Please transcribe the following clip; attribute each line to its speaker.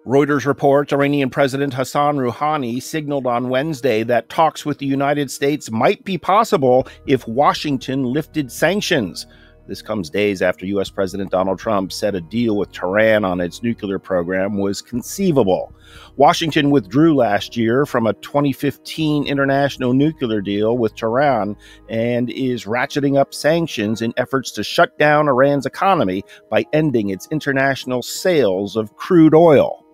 Speaker 1: Reuters reports Iranian President Hassan Rouhani signaled on Wednesday that talks with the United States might be possible if Washington lifted sanctions. This comes days after U.S. President Donald Trump said a deal with Tehran on its nuclear program was conceivable. Washington withdrew last year from a 2015 international nuclear deal with Tehran and is ratcheting up sanctions in efforts to shut down Iran's economy by ending its international sales of crude oil.